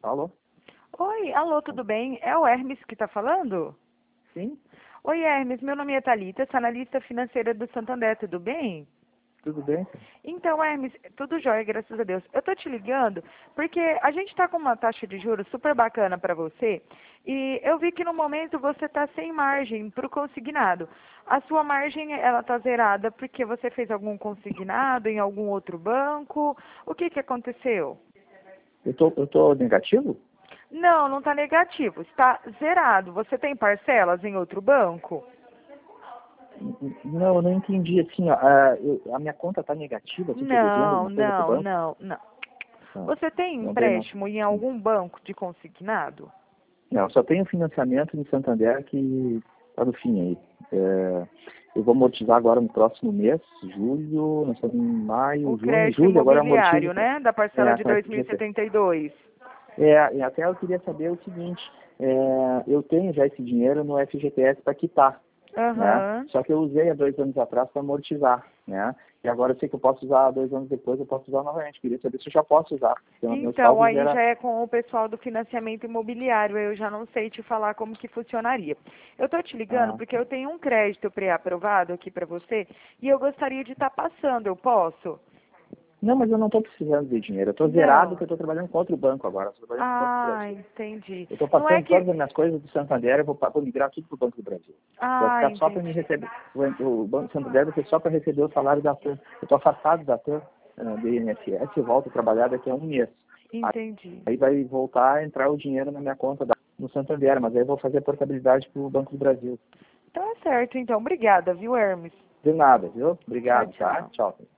Alô? Oi, alô, tudo bem? É o Hermes que está falando? Sim? Oi, Hermes, meu nome é Thalita, sou analista financeira do Santander, tudo bem? Tudo bem? Então, Hermes, tudo jóia, graças a Deus. Eu tô te ligando porque a gente está com uma taxa de juros super bacana para você e eu vi que no momento você está sem margem para o consignado. A sua margem, ela está zerada porque você fez algum consignado em algum outro banco? O que aconteceu? Eu tô negativo? Não, não está negativo, está zerado. Você tem parcelas em outro banco? Não, eu não entendi. Assim, ó, a minha conta está negativa, assim, estou devendo Não, alguma coisa pro não, banco? não, não. Não, Você tem não tem não. empréstimo em algum banco de consignado? Não, só tenho financiamento no Santander que está no fim aí. Eu vou amortizar agora no próximo mês, julho, nós estamos em O maio, junho, crédito julho, agora eu amortizo. imobiliário, né? Da parcela de Como é que podia ser? 2.072. E até eu queria saber o seguinte, eu tenho já esse dinheiro no FGTS para quitar, né? Aham. Só que eu usei há 2 anos atrás para amortizar, né? E agora eu sei que eu posso usar 2 anos depois, eu posso usar novamente. Queria saber se eu já posso usar, porque o meu Então, saldo aí era... já é com o pessoal do financiamento imobiliário, eu já não sei te falar como que funcionaria. Eu estou te ligando Ah, porque tá. eu tenho um crédito pré-aprovado aqui para você e eu gostaria de estar passando, eu posso? Não, mas eu não estou precisando de dinheiro. Eu estou zerado Não. porque eu estou trabalhando com outro banco agora. Estou trabalhando com o Banco do Ah, Brasil. entendi. Eu estou Não é passando que... todas as minhas coisas do Santander, vou migrar tudo para o Banco do Brasil. Vai Ah, ficar só para me entendi. receber. O Banco do Santander vai ser só para receber o salário da TAM. Eu estou afastado da TAM, do INSS, e volto a trabalhar daqui a um mês. Entendi. Aí vai voltar a entrar o dinheiro na minha conta no Santander, mas aí eu vou fazer a portabilidade para o Banco do Brasil. Tá certo, então. Obrigada, viu, Hermes? De nada, viu? Tchau, Obrigado, tá? tchau. Tchau.